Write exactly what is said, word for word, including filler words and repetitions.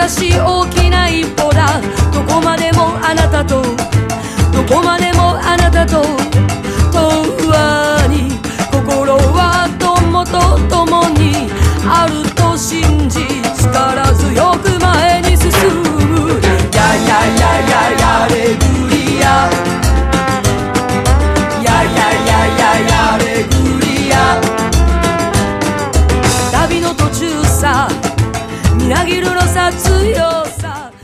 新しい大きな一歩だ。どこまでもあなたと、どこまでもあなたと永遠に。心は友と共にあると信じ、力強く前に進む。やややややれぐりや、やややややれぐりや。旅の途中さ、みなぎるのさ強さ。